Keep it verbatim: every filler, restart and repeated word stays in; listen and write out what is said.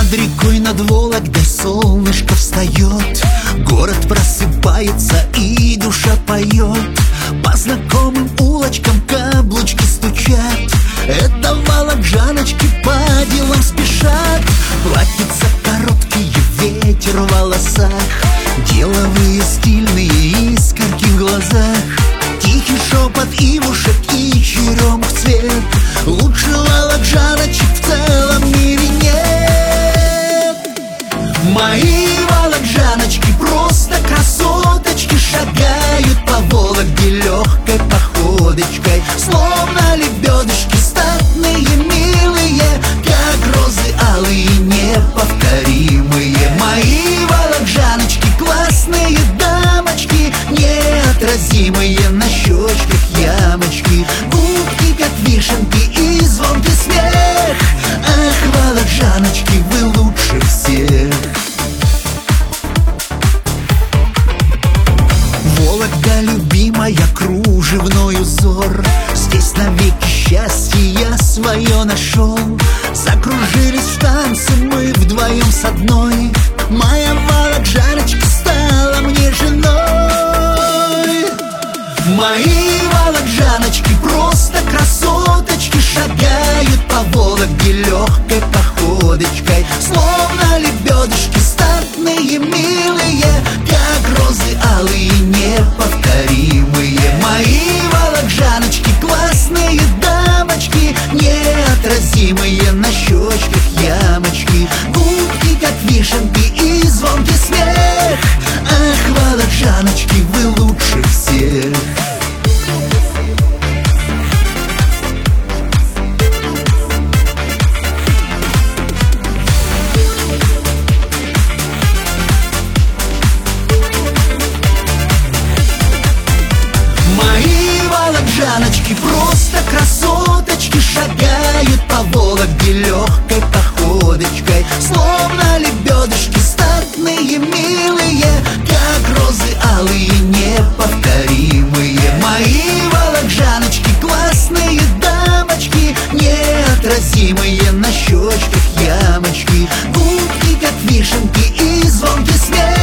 Над рекой, над Вологдой солнышко встает, город просыпается и душа поет. По знакомым улочкам каблучки стучат, это волокжаночки по делам спешат. Платьица короткие, ветер в волосах, деловые, стильные, искорки в глазах. Тихий шепот ивушек и черемух цвет, лучше волокжаночек в целом мире нет. Мои волокжаночки просто красоточки, шагают по Вологде легкой походочкой, словно лебедушки статные, милые, как розы алые, неповторимые. Мои волокжаночки классные дамочки, неотразимые, на щечках ямочки, губки как вишенки и звонкий смех. Ах, волокжаночки, вы лучше всех. Вологда любимая, кружевной узор, здесь навеки счастье я свое нашел. Закружились в танце мы вдвоем с одной, моя волокжаночка стала мне женой. Мои волокжаночки просто красоточки, шагают по Вологде легкой походочкой, словно лебедушки статные, милые, как розы алые, неповторимые. Мои волокжаночки классные дамочки, неотразимые, на щечках ямочки, губки как вишенки и звонкий смех. Ах, волокжаночки, вы лучше всех. Мои волокжаночки просто красоточки, шагают по Вологде легкой походочкой, словно лебедушки статные, милые, как розы алые, неповторимые. Мои волокжаночки классные дамочки, неотразимые, на щечках ямочки, губки как вишенки и звонкий смех.